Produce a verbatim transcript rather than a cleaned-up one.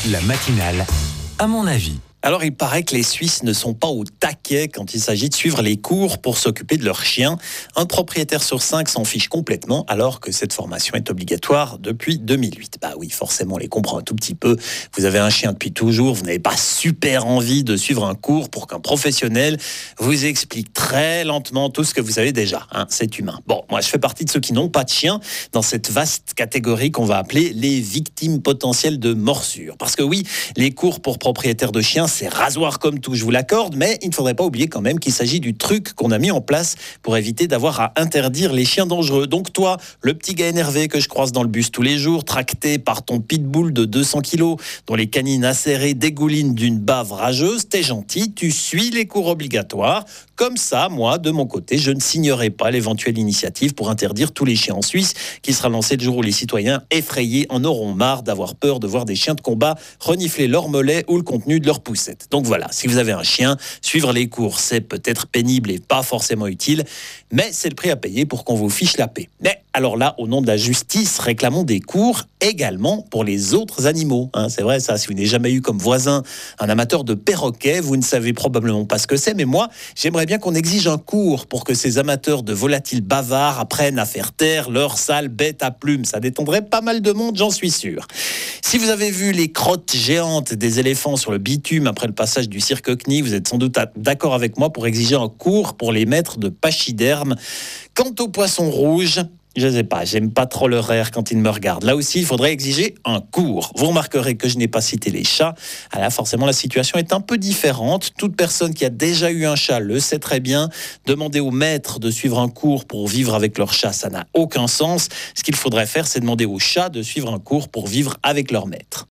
La matinale, à mon avis. Alors, il paraît que les Suisses ne sont pas au taquet quand il s'agit de suivre les cours pour s'occuper de leurs chiens. Un propriétaire sur cinq s'en fiche complètement, alors que cette formation est obligatoire depuis deux mille huit. Bah oui, forcément, on les comprend un tout petit peu. Vous avez un chien depuis toujours, vous n'avez pas super envie de suivre un cours pour qu'un professionnel vous explique très lentement tout ce que vous savez déjà. Hein, c'est humain. Bon, moi, je fais partie de ceux qui n'ont pas de chien dans cette vaste catégorie qu'on va appeler les victimes potentielles de morsures. Parce que oui, les cours pour propriétaires de chiens, c'est rasoir comme tout, je vous l'accorde, mais il ne faudrait pas oublier quand même qu'il s'agit du truc qu'on a mis en place pour éviter d'avoir à interdire les chiens dangereux. Donc toi, le petit gars énervé que je croise dans le bus tous les jours, tracté par ton pitbull de deux cents kilos, dont les canines acérées dégoulinent d'une bave rageuse, t'es gentil, tu suis les cours obligatoires. Comme ça, moi, de mon côté, je ne signerai pas l'éventuelle initiative pour interdire tous les chiens en Suisse, qui sera lancée le jour où les citoyens effrayés en auront marre d'avoir peur de voir des chiens de combat renifler leur mollet ou le contenu de leur poussette. Donc voilà, si vous avez un chien, suivre les cours, c'est peut-être pénible et pas forcément utile, mais c'est le prix à payer pour qu'on vous fiche la paix. Mais alors là, au nom de la justice, réclamons des cours également pour les autres animaux. Hein, c'est vrai ça, si vous n'avez jamais eu comme voisin un amateur de perroquets, vous ne savez probablement pas ce que c'est, mais moi, j'aimerais bien qu'on exige un cours pour que ces amateurs de volatiles bavards apprennent à faire taire leurs sales bêtes à plumes. Ça détendrait pas mal de monde, j'en suis sûr. Si vous avez vu les crottes géantes des éléphants sur le bitume après le passage du cirque Knie, vous êtes sans doute d'accord avec moi pour exiger un cours pour les maîtres de pachyderme. Quant aux poissons rouges, je ne sais pas, j'aime pas trop leur air quand ils me regardent. Là aussi, il faudrait exiger un cours. Vous remarquerez que je n'ai pas cité les chats. Ah là, forcément, la situation est un peu différente. Toute personne qui a déjà eu un chat le sait très bien. Demander aux maîtres de suivre un cours pour vivre avec leur chat, ça n'a aucun sens. Ce qu'il faudrait faire, c'est demander aux chats de suivre un cours pour vivre avec leur maître.